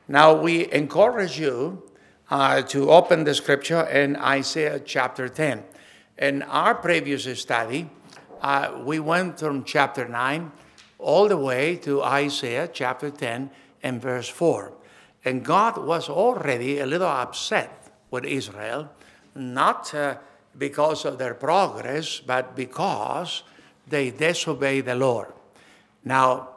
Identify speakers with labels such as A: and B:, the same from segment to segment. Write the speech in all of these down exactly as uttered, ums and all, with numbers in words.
A: Now, we encourage you uh, to open the scripture in Isaiah chapter ten. In our previous study, uh, we went from chapter nine all the way to Isaiah chapter ten and verse four. And God was already a little upset with Israel, not uh, because of their progress, but because they disobeyed the Lord. Now,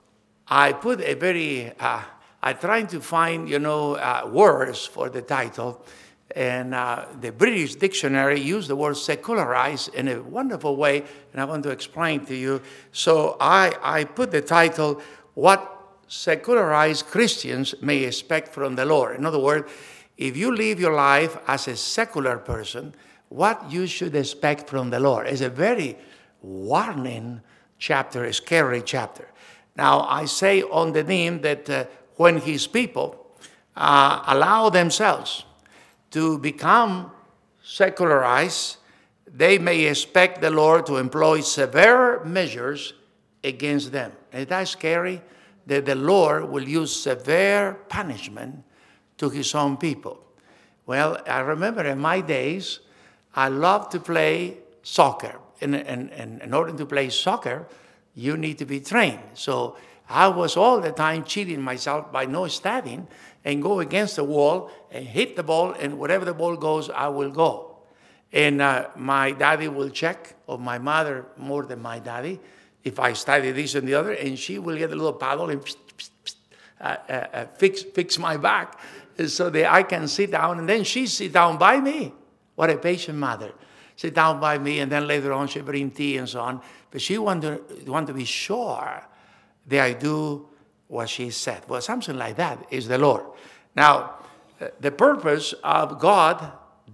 A: I put a very, uh, I tried to find, you know, uh, words for the title, and uh, the British dictionary used the word secularize in a wonderful way, and I want to explain to you. So I, I put the title, What Secularized Christians May Expect from the Lord. In other words, if you live your life as a secular person, what you should expect from the Lord. It's a very warning chapter, a scary chapter. Now, I say on the theme that uh, when his people uh, allow themselves to become secularized, they may expect the Lord to employ severe measures against them. Is that scary? That the Lord will use severe punishment to his own people. Well, I remember in my days, I loved to play soccer. And, and, and in order to play soccer, you need to be trained. So I was all the time cheating myself by no studying and go against the wall and hit the ball, and wherever the ball goes, I will go. And uh, my daddy will check, or my mother more than my daddy, if I study this and the other, and she will get a little paddle and uh, uh, uh, fix, fix my back so that I can sit down, and then she sit down by me. What a patient mother. Sit down by me, and then later on she bring tea and so on. But she want to, want to be sure that I do what she said. Well, something like that is the Lord. Now, the purpose of God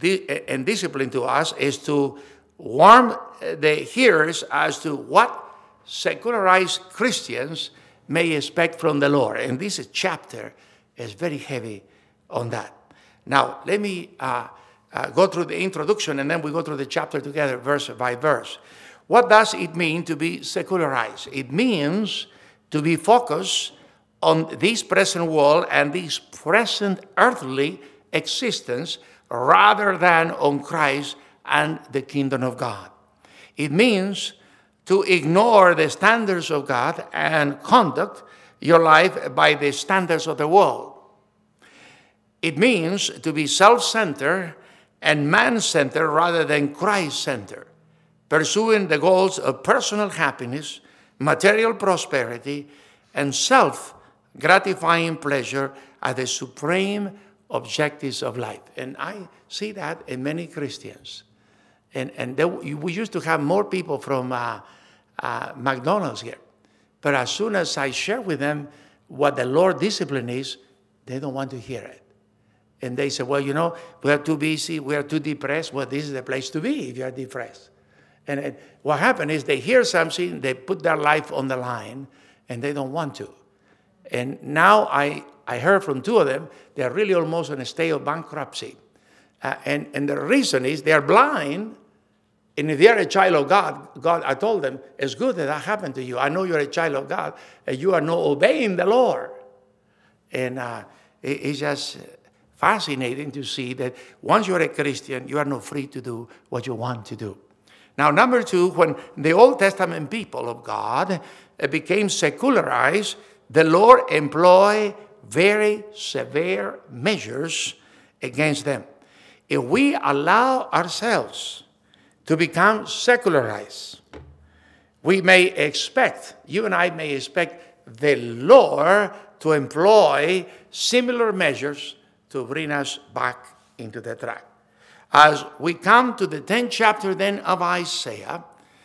A: and discipline to us is to warn the hearers as to what secularized Christians may expect from the Lord. And this chapter is very heavy on that. Now, let me uh, uh, go through the introduction, and then we go through the chapter together, verse by verse. What does it mean to be secularized? It means to be focused on this present world and this present earthly existence rather than on Christ and the kingdom of God. It means to ignore the standards of God and conduct your life by the standards of the world. It means to be self-centered and man-centered rather than Christ-centered, pursuing the goals of personal happiness, material prosperity, and self-gratifying pleasure as the supreme objectives of life. And I see that in many Christians. And, and there, we used to have more people from uh, uh, McDonald's here. But as soon as I share with them what the Lord discipline is, they don't want to hear it. And they say, well, you know, we are too busy, we are too depressed. Well, this is the place to be if you are depressed. And it, what happened is they hear something, they put their life on the line, and they don't want to. And now I, I heard from two of them, they're really almost in a state of bankruptcy. Uh, and, and the reason is they're blind, and if they're a child of God, God, I told them, it's good that that happened to you. I know you're a child of God, and you are not obeying the Lord. And uh, it, it's just fascinating to see that once you're a Christian, you are not free to do what you want to do. Now, number two, when the Old Testament people of God became secularized, the Lord employed very severe measures against them. If we allow ourselves to become secularized, we may expect, you and I may expect the Lord to employ similar measures to bring us back into the track. As we come to the tenth chapter then of Isaiah,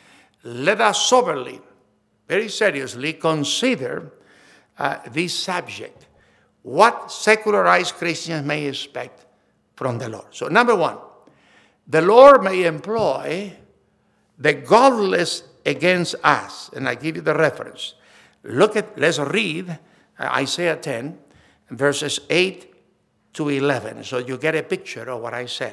A: let us soberly, very seriously consider uh, this subject. What secularized Christians may expect from the Lord. So number one, the Lord may employ the godless against us. And I give you the reference. Look at, let's read Isaiah ten, verses eight to eleven. So you get a picture of what I said.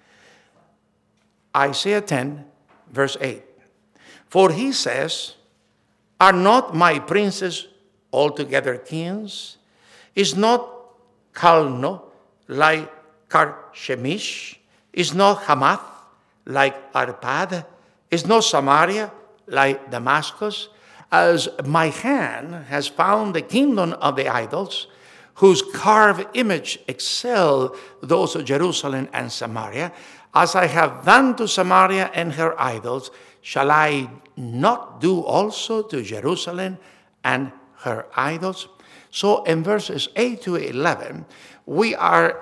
A: Isaiah ten, verse eight. For he says, are not my princes altogether kings? Is not Calno like Karshemish, is not Hamath like Arpad, is not Samaria like Damascus, as my hand has found the kingdom of the idols, whose carved image excel those of Jerusalem and Samaria. As I have done to Samaria and her idols, shall I not do also to Jerusalem and her idols? So in verses eight to eleven, we are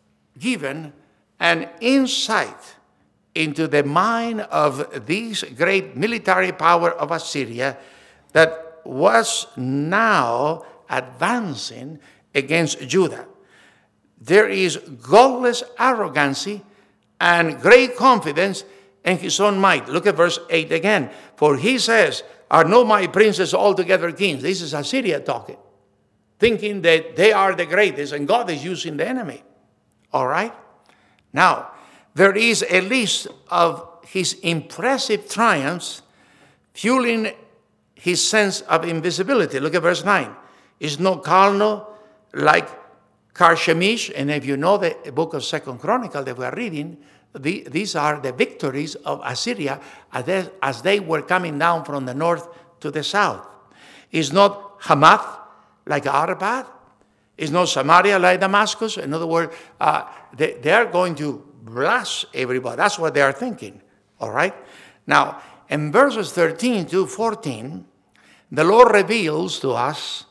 A: given an insight into the mind of this great military power of Assyria that was now advancing against Judah. There is godless arrogancy and great confidence in his own might. Look at verse eight again. For he says, are not my princes altogether kings? This is Assyria talking, thinking that they are the greatest and God is using the enemy. All right? Now, there is a list of his impressive triumphs fueling his sense of invisibility. Look at verse nine. Is not Calno like Karshemish? And if you know the book of Second Chronicle that we are reading, the, these are the victories of Assyria as they, as they were coming down from the north to the south. Is not Hamath like Arpad? Is not Samaria like Damascus? In other words, uh, they, they are going to blast everybody. That's what they are thinking. All right? Now, in verses thirteen to fourteen, the Lord reveals to us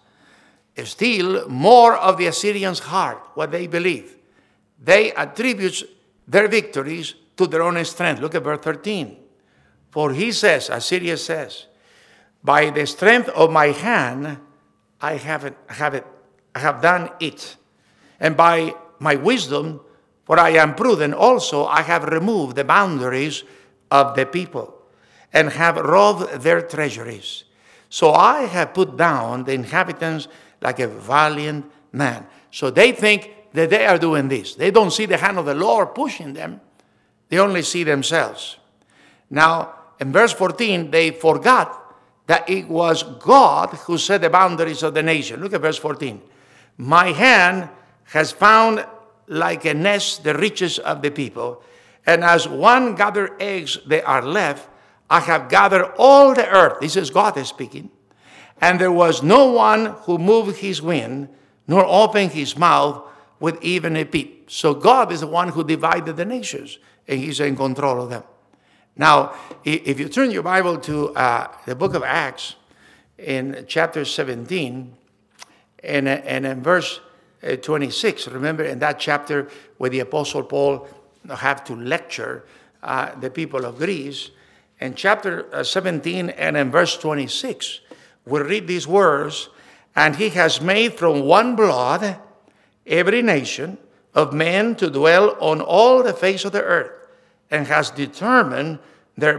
A: still more of the Assyrians' heart, what they believe. They attribute their victories to their own strength. Look at verse thirteen. For he says, Assyria says, by the strength of my hand, I have it, have it, I have done it. And by my wisdom, for I am prudent also, I have removed the boundaries of the people and have robbed their treasuries. So I have put down the inhabitants like a valiant man. So they think that they are doing this. They don't see the hand of the Lord pushing them. They only see themselves. Now, in verse fourteen, they forgot that it was God who set the boundaries of the nation. Look at verse fourteen. My hand has found like a nest the riches of the people, and as one gather eggs they are left, I have gathered all the earth. This is God speaking. And there was no one who moved his wing, nor opened his mouth with even a peep. So God is the one who divided the nations, and he's in control of them. Now, if you turn your Bible to uh, the book of Acts, in chapter seventeen, and, and in verse twenty-six, remember in that chapter where the Apostle Paul had to lecture uh, the people of Greece, in chapter seventeen and in verse twenty-six, we read these words, and he has made from one blood every nation of men to dwell on all the face of the earth, and has determined their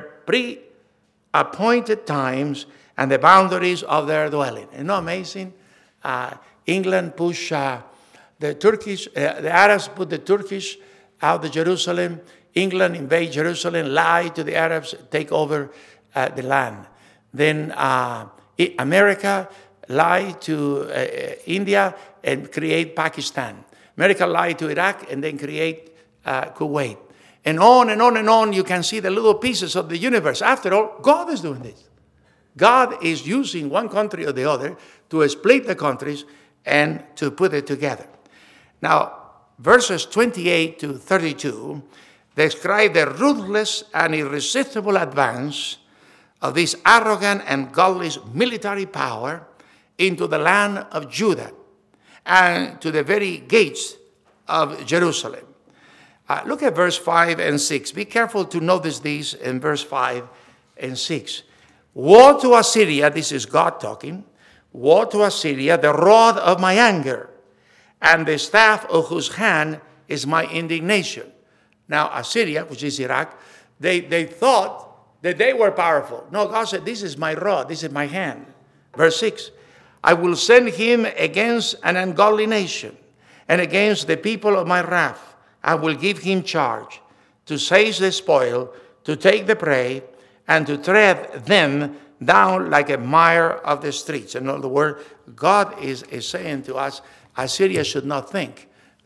A: pre-appointed times and the boundaries of their dwelling. Isn't that amazing? Uh, England pushed uh, the Turkish, uh, the Arabs put the Turkish out of Jerusalem. England invade Jerusalem, lie to the Arabs, take over uh, the land. Then uh, America lied to uh, India and create Pakistan. America lied to Iraq and then create uh, Kuwait. And on and on and on, you can see the little pieces of the universe. After all, God is doing this. God is using one country or the other to split the countries and to put it together. Now, verses twenty-eight to thirty-two describe the ruthless and irresistible advance of this arrogant and godless military power into the land of Judah and to the very gates of Jerusalem. Uh, look at verse five and six. Be careful to notice these in verse five and six. Woe to Assyria, this is God talking. Woe to Assyria, the rod of my anger, and the staff of whose hand is my indignation. Now, Assyria, which is Iraq, they, they thought that they were powerful. No, God said, this is my rod, this is my hand. Verse six, I will send him against an ungodly nation and against the people of my wrath. I will give him charge to seize the spoil, to take the prey, and to tread them down like a mire of the streets. In other words, God is, is saying to us, Assyria should not think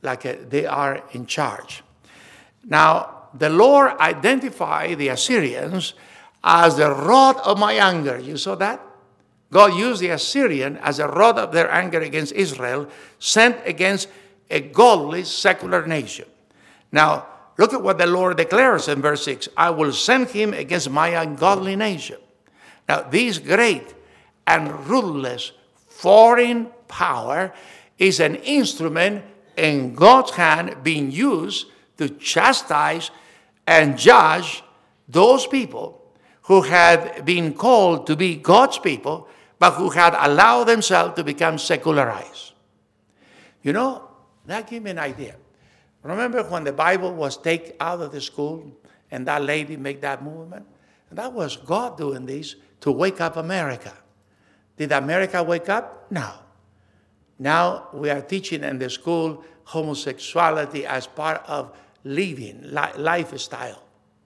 A: like uh, they are in charge. Now, the Lord identified the Assyrians as the rod of my anger. You saw that? God used the Assyrian as a rod of their anger against Israel, sent against a godly secular nation. Now, look at what the Lord declares in verse six. I will send him against my ungodly nation. Now, this great and ruthless foreign power is an instrument in God's hand being used to chastise and judge those people who had been called to be God's people, but who had allowed themselves to become secularized. You know, that gave me an idea. Remember when the Bible was taken out of the school and that lady made that movement? And that was God doing this to wake up America. Did America wake up? No. Now we are teaching in the school homosexuality as part of living, li- lifestyle.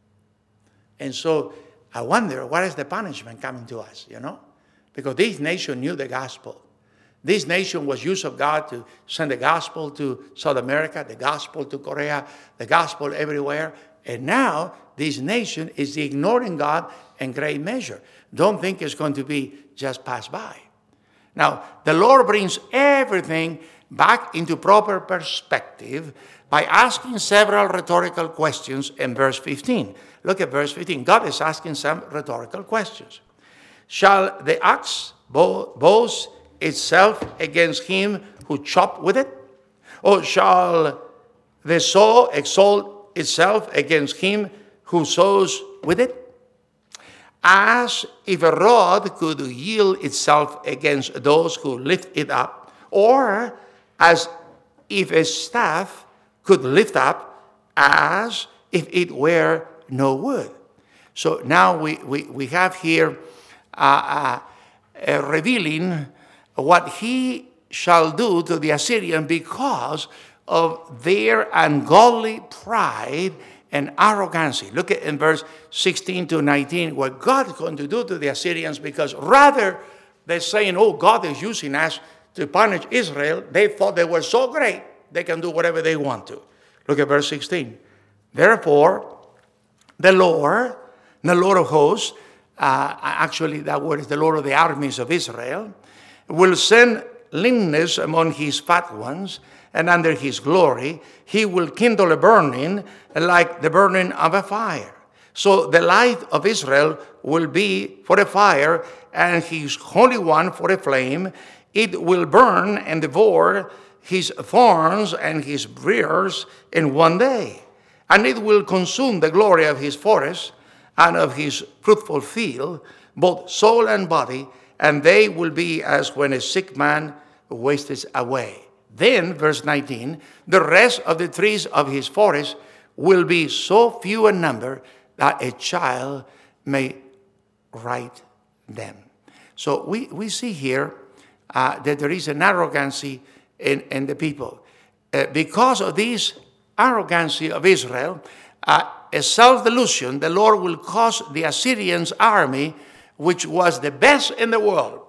A: And so I wonder, what is the punishment coming to us, you know? Because this nation knew the gospel. This nation was used of God to send the gospel to South America, the gospel to Korea, the gospel everywhere. And now this nation is ignoring God in great measure. Don't think it's going to be just pass by. Now, the Lord brings everything back into proper perspective by asking several rhetorical questions in verse fifteen. Look at verse fifteen. God is asking some rhetorical questions. Shall the axe boast itself against him who chopped with it? Or shall the saw exalt itself against him who saws with it? As if a rod could yield itself against those who lift it up, or as if a staff could lift up, as if it were no wood. So now we, we, we have here uh, uh, uh, revealing what he shall do to the Assyrian because of their ungodly pride and arrogancy. Look at in verse sixteen to nineteen what God is going to do to the Assyrians, because rather they're saying, oh, God is using us to punish Israel, they thought they were so great they can do whatever they want to. Look at verse sixteen. Therefore, the Lord, the Lord of hosts, uh, actually that word is the Lord of the armies of Israel, will send leanness among his fat ones, and under his glory, he will kindle a burning like the burning of a fire. So the light of Israel will be for a fire, and his Holy One for a flame. It will burn and devour his thorns and his briars in one day. And it will consume the glory of his forest and of his fruitful field, both soul and body, and they will be as when a sick man wastes away. Then, verse nineteen, the rest of the trees of his forest will be so few in number that a child may write them. So we, we see here uh, that there is an arrogancy in, in the people. Uh, because of this arrogancy of Israel, uh, a self-delusion, the Lord will cause the Assyrians' army, which was the best in the world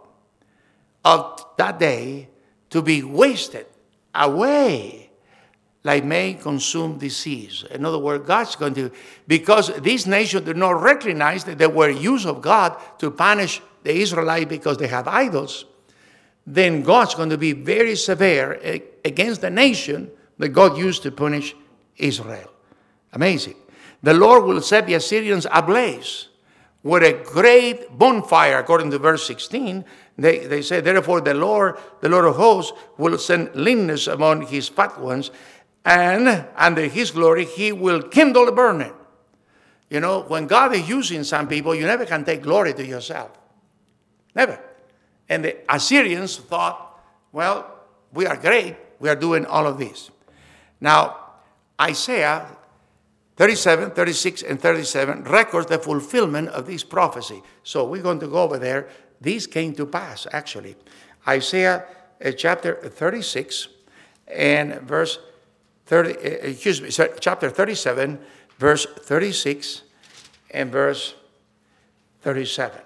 A: of that day, to be wasted away like may consume disease. In other words, God's going to, because this nation did not recognize that they were used of God to punish the Israelites because they have idols, then God's going to be very severe against the nation that God used to punish Israel. Amazing. The Lord will set the Assyrians ablaze with a great bonfire, according to verse sixteen. They, they say, therefore, the Lord, the Lord of hosts, will send leanness among his fat ones, and under his glory, he will kindle a burning. You know, when God is using some people, you never can take glory to yourself. Never. And the Assyrians thought, well, we are great. We are doing all of this. Now, Isaiah thirty-seven, thirty-six, and thirty-seven records the fulfillment of this prophecy. So we're going to go over there. These came to pass, actually. Isaiah uh, chapter thirty-six and verse thirty, uh, excuse me, sorry, chapter thirty-seven, verse thirty-six and verse thirty-seven.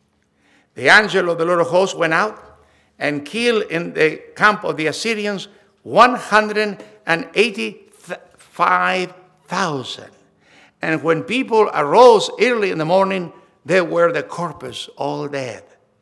A: The angel of the Lord of hosts went out and killed in the camp of the Assyrians one hundred eighty-five thousand. And when people arose early in the morning, they were the corpus, all dead.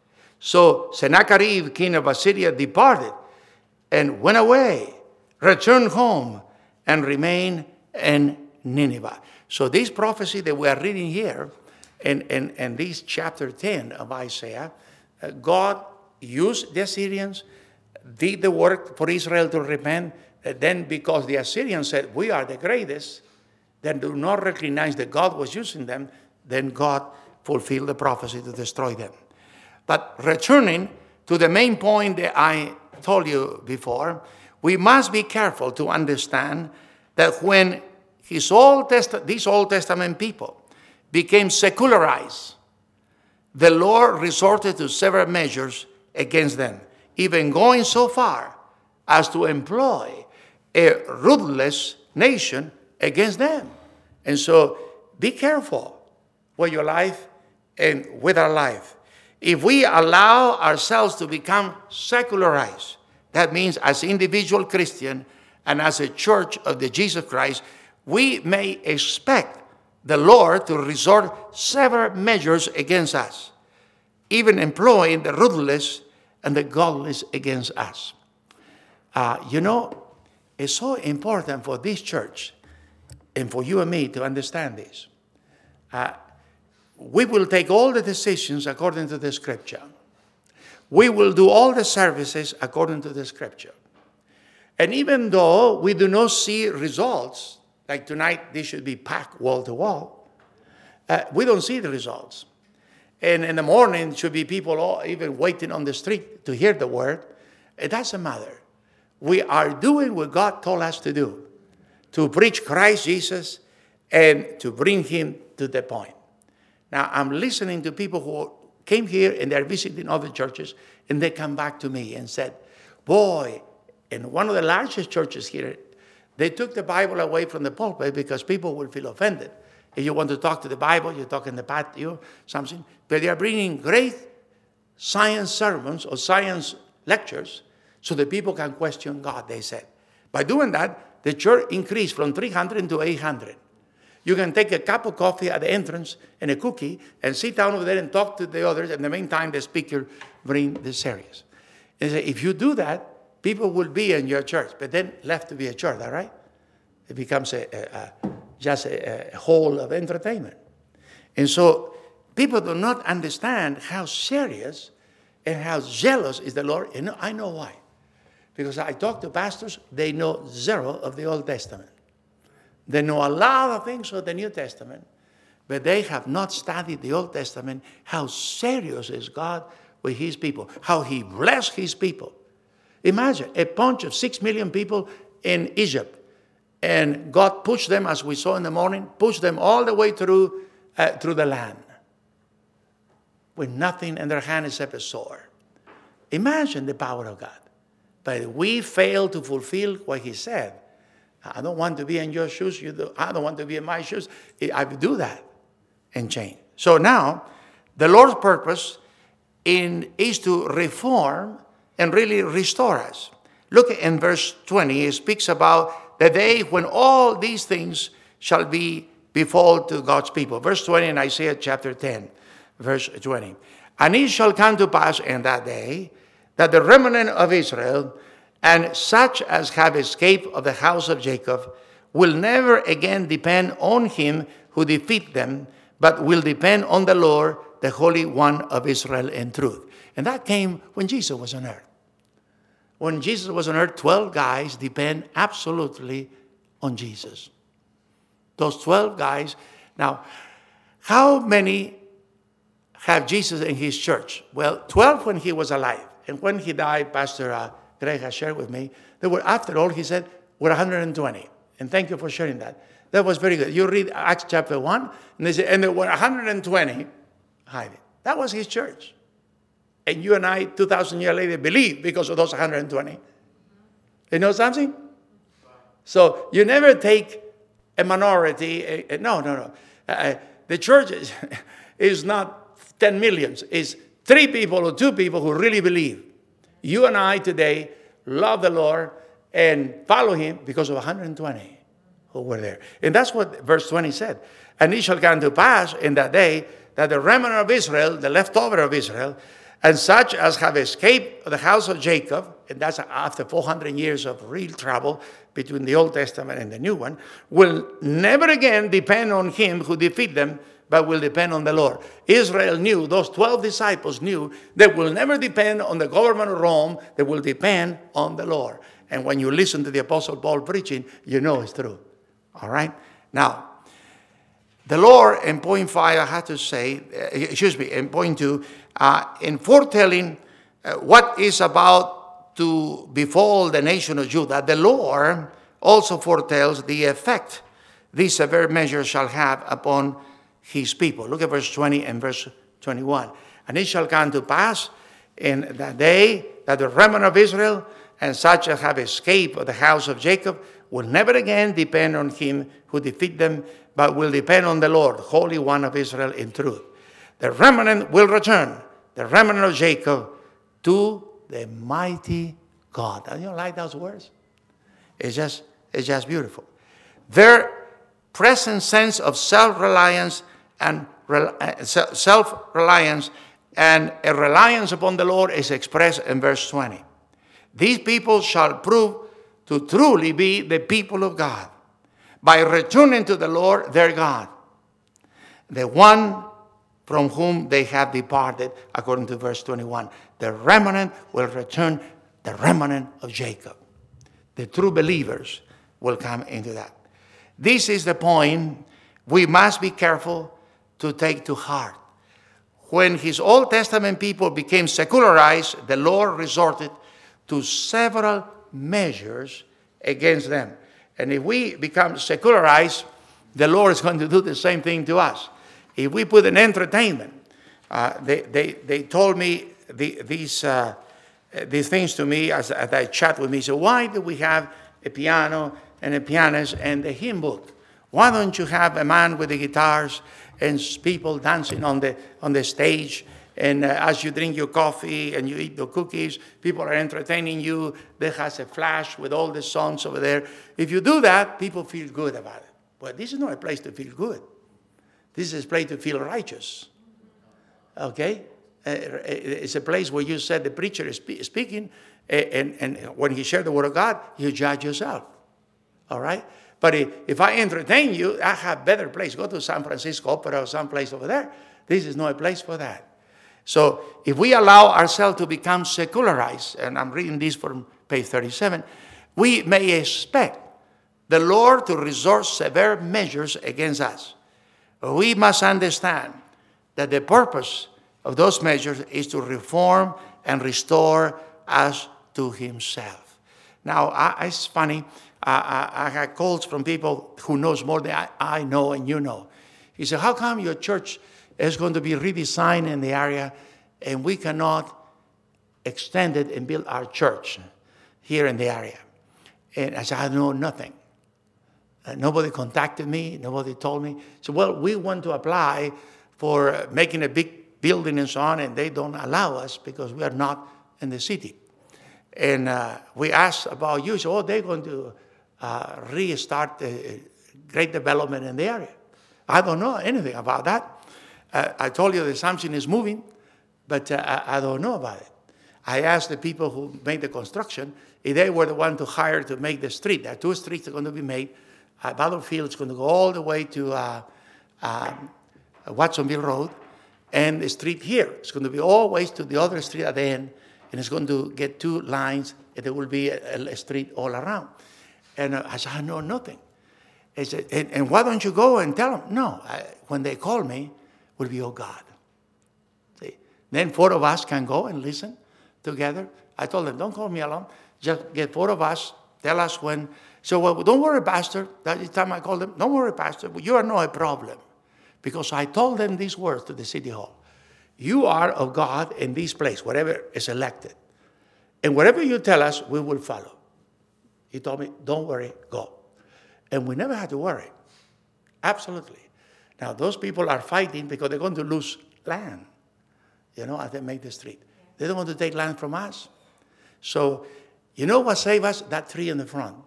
A: So Sennacherib, king of Assyria, departed and went away, returned home, and remained in Nineveh. So this prophecy that we are reading here, in, in, in this chapter ten of Isaiah, uh, God used the Assyrians, did the work for Israel to repent. Uh, then because the Assyrians said, we are the greatest, then do not recognize that God was using them, then God fulfilled the prophecy to destroy them. But returning to the main point that I told you before, we must be careful to understand that when his Old Test- these Old Testament people became secularized, the Lord resorted to several measures against them, even going so far as to employ a ruthless nation against them. And so be careful with your life and with our life. If we allow ourselves to become secularized, that means as individual Christian and as a church of the Jesus Christ, we may expect the Lord to resort several measures against us, even employing the ruthless and the godless against us. Uh, you know, it's so important for this church and for you and me to understand this. Uh, we will take all the decisions according to the Scripture. We will do all the services according to the Scripture. And even though we do not see results, like tonight, this should be packed wall to wall, uh, we don't see the results. And in the morning, should be people all even waiting on the street to hear the word. It doesn't matter. We are doing what God told us to do, to preach Christ Jesus and to bring him to the point. Now, I'm listening to people who came here and they're visiting other churches, and they come back to me and said, boy, in one of the largest churches here, they took the Bible away from the pulpit because people will feel offended. If you want to talk to the Bible, you talk in the patio, something. But they are bringing great science sermons or science lectures so that people can question God, they said. By doing that, the church increased from three hundred to eight hundred. You can take a cup of coffee at the entrance and a cookie and sit down over there and talk to the others. And in the meantime, the speaker bring the series. And say, if you do that, people will be in your church. But then left to be a church, all right? It becomes a, a, a, just a, a hall of entertainment. And so people do not understand how serious and how jealous is the Lord. And I know why. Because I talk to pastors, they know zero of the Old Testament. They know a lot of things of the New Testament, but they have not studied the Old Testament, how serious is God with his people, how he blessed his people. Imagine a bunch of six million people in Egypt, and God pushed them, as we saw in the morning, pushed them all the way through, uh, through the land with nothing in their hand except a sword. Imagine the power of God. But we fail to fulfill what he said. I don't want to be in your shoes. You do. I don't want to be in my shoes. I do that and change. So now, the Lord's purpose in, is to reform and really restore us. Look in verse twenty. It speaks about the day when all these things shall be befall to God's people. Verse twenty in Isaiah chapter ten, verse twenty. And it shall come to pass in that day that the remnant of Israel and such as have escaped of the house of Jacob will never again depend on him who defeat them, but will depend on the Lord, the Holy One of Israel in truth. And that came when Jesus was on earth. When Jesus was on earth, twelve guys depend absolutely on Jesus. Those twelve guys. Now, how many have Jesus in his church? Well, twelve when he was alive. And when he died, Pastor uh, Greg has shared with me, there were, after all, he said, we're one hundred twenty. And thank you for sharing that. That was very good. You read Acts chapter one, and they say, and there were one hundred twenty hiding. That was his church. And you and I, two thousand years later, believe because of those one hundred twenty. You know something? So you never take a minority. A, a, no, no, no. Uh, the church is, is not ten millions. It's three people or two people who really believe. You and I today love the Lord, and follow him because of one hundred twenty who were there. And that's what verse twenty said. And it shall come to pass in that day that the remnant of Israel, the leftover of Israel, and such as have escaped the house of Jacob, and that's after four hundred years of real trouble between the Old Testament and the New one, will never again depend on him who defeat them, but will depend on the Lord. Israel knew, those twelve disciples knew, they will never depend on the government of Rome, they will depend on the Lord. And when you listen to the Apostle Paul preaching, you know it's true. All right? Now, the Lord, in point five, I have to say, uh, excuse me, in point two, uh, in foretelling uh, what is about to befall the nation of Judah, the Lord also foretells the effect these severe measures shall have upon his people. Look at verse twenty and verse twenty-one. And it shall come to pass in that day that the remnant of Israel and such as have escaped of the house of Jacob will never again depend on him who defeat them, but will depend on the Lord, Holy One of Israel in truth. The remnant will return, the remnant of Jacob, to the mighty God. Don't you like those words? It's just, it's just beautiful. Their present sense of self-reliance and self-reliance and a reliance upon the Lord is expressed in verse twenty. These people shall prove to truly be the people of God by returning to the Lord their God, the one from whom they have departed, according to verse twenty-one. The remnant will return, the remnant of Jacob. The true believers will come into that. This is the point we must be careful to take to heart. When his Old Testament people became secularized, the Lord resorted to several measures against them. And if we become secularized, the Lord is going to do the same thing to us. If we put an entertainment, uh, they, they, they told me the, these, uh, these things to me as, as I chat with me. So why do we have a piano and a pianist and a hymn book? Why don't you have a man with the guitars and people dancing on the, on the stage? And uh, as you drink your coffee and you eat your cookies, people are entertaining you. There has a flash with all the songs over there. If you do that, people feel good about it. But this is not a place to feel good. This is a place to feel righteous. Okay? Uh, it's a place where you said the preacher is speaking, and, and when he shared the word of God, you judge yourself. All right? But if, if I entertain you, I have better place. Go to San Francisco Opera or someplace over there. This is not a place for that. So if we allow ourselves to become secularized, and I'm reading this from page thirty-seven, we may expect the Lord to resort severe measures against us. But we must understand that the purpose of those measures is to reform and restore us to himself. Now, I, it's funny. I, I, I had calls from people who knows more than I, I know and you know. He said, how come your church is going to be redesigned in the area and we cannot extend it and build our church here in the area? And I said, I know nothing. Uh, nobody contacted me. Nobody told me. So, well, we want to apply for uh, making a big building and so on, and they don't allow us because we are not in the city. And uh, we asked about you. So, oh, they're going to uh, restart a great development in the area. I don't know anything about that. Uh, I told you that something is moving, but uh, I, I don't know about it. I asked the people who made the construction if they were the one to hire to make the street. There are two streets that are going to be made. Uh, Battlefield is going to go all the way to uh, um, Watsonville Road, and the street here is going to be always to the other street at the end, and it's going to get two lines, and there will be a, a street all around. And uh, I said, I know nothing. I said, and, and why don't you go and tell them? No, I, when they call me, will be, oh God. See? Then four of us can go and listen together. I told them, don't call me alone. Just get four of us, tell us when. So, well, don't worry, Pastor. That is the time I called them, don't worry, Pastor. You are not a problem. Because I told them these words to the city hall. You are of God in this place, whatever is elected. And whatever you tell us, we will follow. He told me, don't worry, go. And we never had to worry. Absolutely. Now, those people are fighting because they're going to lose land, you know, as they make the street. They don't want to take land from us. So You know what saved us? That tree in the front.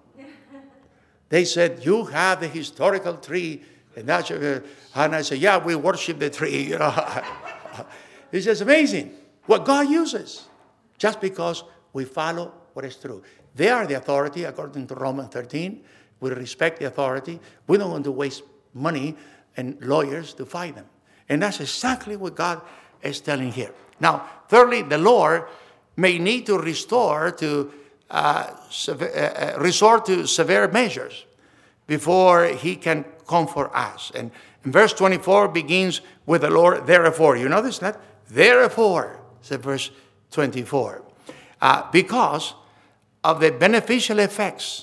A: They said, you have the historical tree. And, that's, uh, and I said, yeah, we worship the tree. You know, it's just amazing what God uses just because we follow what is true. They are the authority, according to Romans thirteen. We respect the authority. We don't want to waste money and lawyers to fight them. And that's exactly what God is telling here. Now, thirdly, the Lord may need to restore to uh, uh, resort to severe measures before he can comfort us. And, and verse twenty-four begins with the Lord, therefore. You notice that? Therefore, said verse twenty-four. Uh, because of the beneficial effects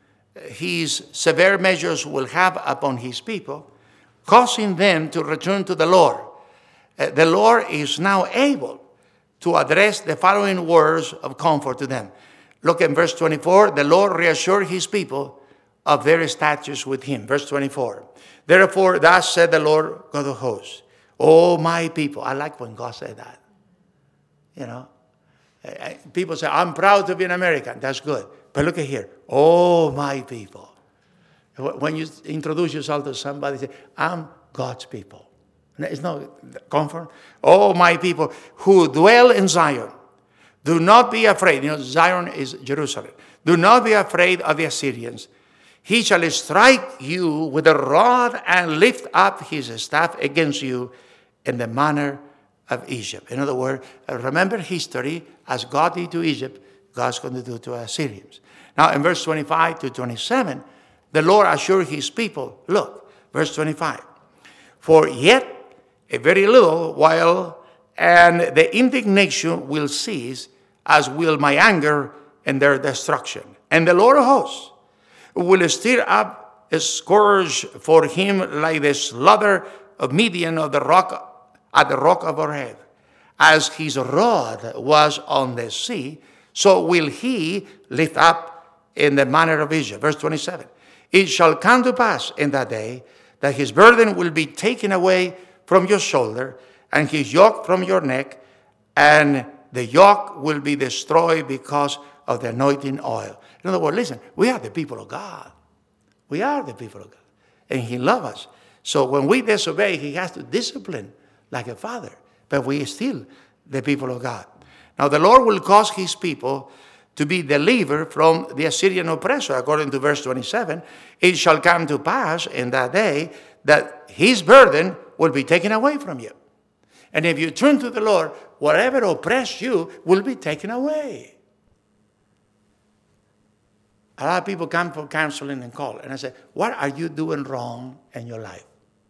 A: his severe measures will have upon his people, causing them to return to the Lord. Uh, the Lord is now able to address the following words of comfort to them. Look at verse twenty-four. The Lord reassured his people of their status with him. Verse twenty-four. Therefore, thus said the Lord God of hosts, O my people. I like when God said that. You know, people say, I'm proud to be an American. That's good. But look at here. Oh, my people. When you introduce yourself to somebody, say, I'm God's people. It's no comfort. Oh, my people who dwell in Zion, do not be afraid. You know, Zion is Jerusalem. Do not be afraid of the Assyrians. He shall strike you with a rod and lift up his staff against you in the manner of Egypt. In other words, remember history, as God did to Egypt, God's going to do to Assyrians. Now, in verse twenty-five to twenty-seven, the Lord assured his people, look, verse twenty-five, for yet a very little while, and the indignation will cease, as will my anger and their destruction. And the Lord of hosts will stir up a scourge for him like the slaughter of Midian of the rock at the rock of Horeb. As his rod was on the sea, so will he lift up in the manner of Egypt. Verse twenty-seven. It shall come to pass in that day that his burden will be taken away from your shoulder, and his yoke from your neck, and the yoke will be destroyed because of the anointing oil. In other words, listen, we are the people of God. We are the people of God. And he loves us. So when we disobey, he has to discipline like a father. But we are still the people of God. Now the Lord will cause his people to be delivered from the Assyrian oppressor. According to verse twenty-seven, it shall come to pass in that day that his burden will be taken away from you. And if you turn to the Lord, whatever oppressed you will be taken away. A lot of people come for counseling and call. And I say, what are you doing wrong in your life?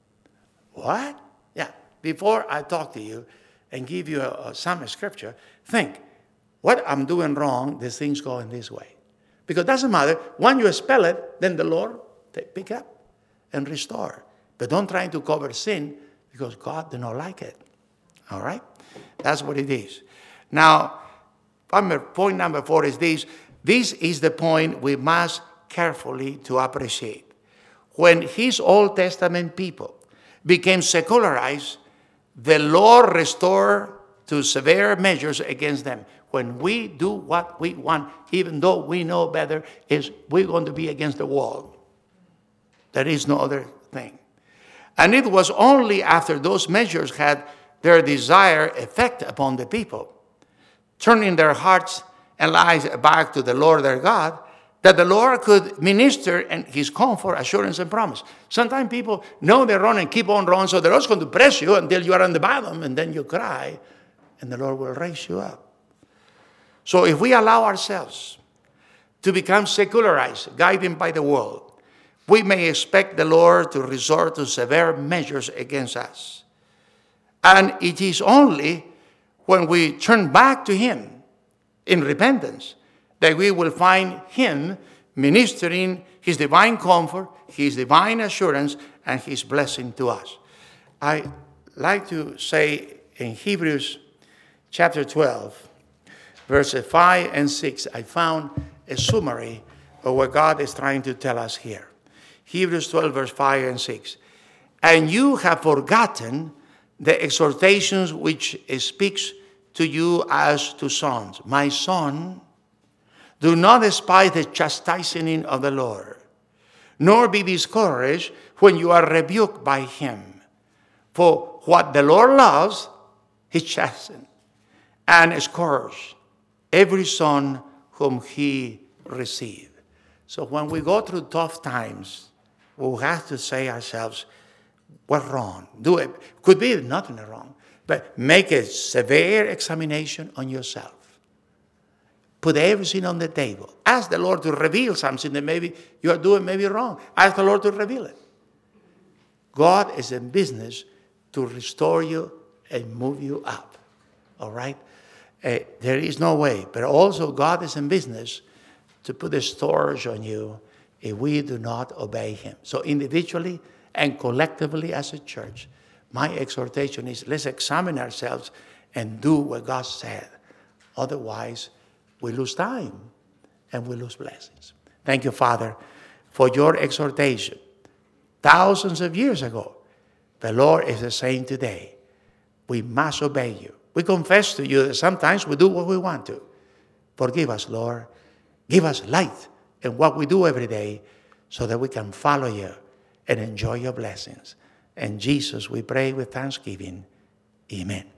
A: What? Yeah. Before I talk to you and give you a, a, some scripture, think, what I'm doing wrong, this thing's going this way. Because it doesn't matter. When you spell it, then the Lord pick up and restore. But don't try to cover sin because God does not like it. All right? That's what it is. Now, point number four is this. This is the point we must carefully to appreciate. When his Old Testament people became secularized, the Lord restored to severe measures against them. When we do what we want, even though we know better, is we're going to be against the wall. There is no other thing. And it was only after those measures had their desired effect upon the people, turning their hearts and lives back to the Lord their God, that the Lord could minister and his comfort, assurance, and promise. Sometimes people know they're wrong and keep on wrong, so they're also going to press you until you are on the bottom, and then you cry, and the Lord will raise you up. So if we allow ourselves to become secularized, guided by the world, we may expect the Lord to resort to severe measures against us. And it is only when we turn back to him in repentance that we will find him ministering his divine comfort, his divine assurance, and his blessing to us. I like to say in Hebrews chapter twelve, verses five and six, I found a summary of what God is trying to tell us here. Hebrews twelve, verse five and six. And you have forgotten the exhortations which speaks to you as to sons. My son, Do not despise the chastening of the Lord, nor be discouraged when you are rebuked by him. For what the Lord loves, he chastens and scourges every son whom he receives. So when we go through tough times, we'll have to say ourselves, what's wrong? Do it. Could be nothing wrong, but make a severe examination on yourself. Put everything on the table. Ask the Lord to reveal something that maybe you are doing maybe wrong. Ask the Lord to reveal it. God is in business to restore you and move you up. All right? Uh, there is no way. But also God is in business to put a scourge on you if we do not obey him. So individually and collectively as a church, my exhortation is let's examine ourselves and do what God said. Otherwise, we lose time and we lose blessings. Thank you, Father, for your exhortation. Thousands of years ago, the Lord is the same today. We must obey you. We confess to you that sometimes we do what we want to. Forgive us, Lord. Give us light in what we do every day so that we can follow you and enjoy your blessings. And Jesus, we pray with thanksgiving. Amen.